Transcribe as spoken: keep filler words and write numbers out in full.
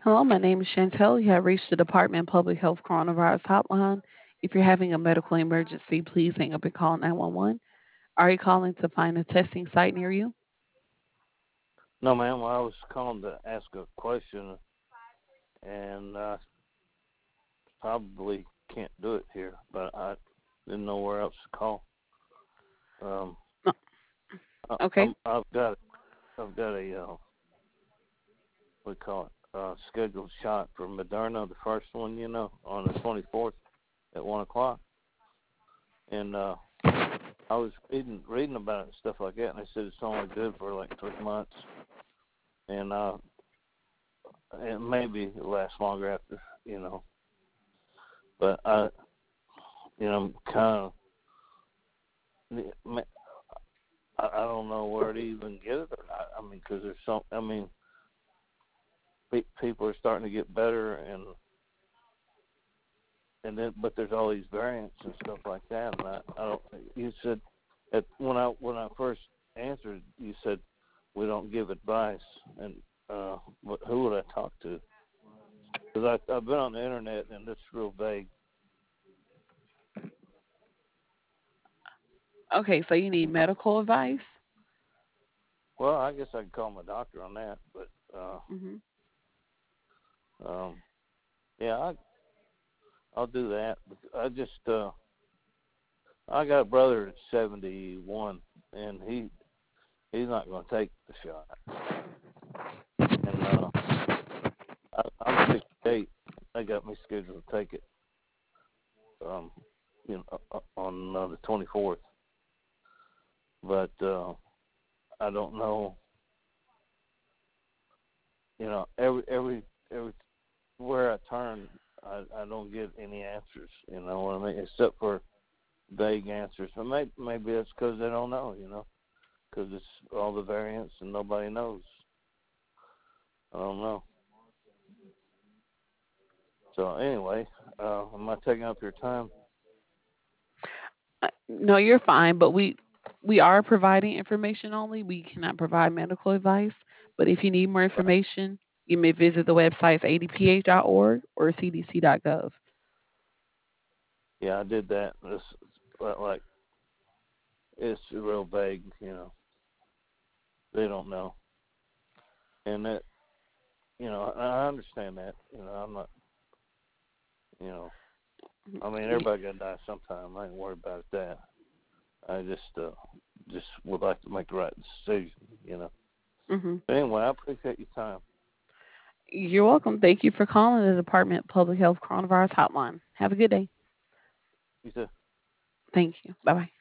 Hello, my name is Chantel. You have reached the Department of Public Health Coronavirus Hotline. If you're having a medical emergency, please hang up and call nine one one. Are you calling to find a testing site near you? No, ma'am. Well, I was calling to ask a question, and uh, probably can't do it here, but I didn't know where else to call. Um, No. I, Okay. I'm, I've got I've got a uh, what do you call it uh, scheduled shot for Moderna, the first one, you know, on the twenty-fourth at one o'clock, and uh, I was reading reading about it and stuff like that, and they said it's only good for like three months, and uh, and maybe it lasts longer after, you know. But I, you know, I'm kind of, I, I don't know where to even get it. I, I mean, because there's some, I mean, pe- people are starting to get better, and and then, but there's all these variants and stuff like that. And I, I don't. You said at when I when I first answered, you said we don't give advice, and uh, who would I talk to? Because I I've been on the internet and it's real vague. Okay, so you need medical advice? Well, I guess I could call my doctor on that, but uh, hmm um, yeah, I I'll do that. I just uh, I got a brother that's seventy-one, and he he's not going to take the shot. And uh, I, I'm sixty-eight. They got me scheduled to take it, um, you know, uh, on uh, the twenty-fourth. But uh, I don't know. You know, every every every where I turn, I, I don't get any answers. You know what I mean? Except for vague answers. But maybe maybe that's because they don't know. You know, because it's all the variants and nobody knows. I don't know. So anyway, uh, am I taking up your time? Uh, no, you're fine, but we we are providing information only. We cannot provide medical advice. But if you need more Right. information, you may visit the websites a d p h dot org or c d c dot gov. Yeah, I did that. It's like it's real vague. You know, they don't know, and that you know I understand that. You know, I'm not. You know, I mean everybody got to die sometime. I ain't worried about that. I just uh, just would like to make the right decision. You know. Mm-hmm. But anyway, I appreciate your time. You're welcome. Thank you for calling the Department of Public Health Coronavirus Hotline. Have a good day. You said Thank you. Bye bye.